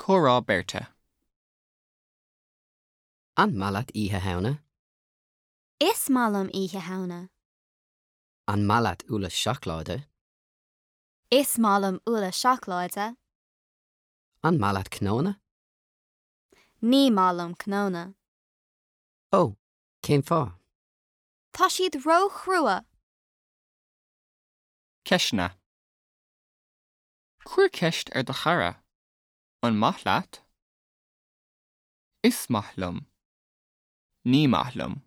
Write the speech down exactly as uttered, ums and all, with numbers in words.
Córá Berta. An malat ihe hauna. Is malam ihe hauna. An malat ula shachlade. Is malam ula shachlaide. An malat knona. Ní malam knona. Oh, céim fá. Tá siad ro chrua. Ceisna. Cuir ceist ar do chara. An maith leat. Is maith liom. Ní maith liom.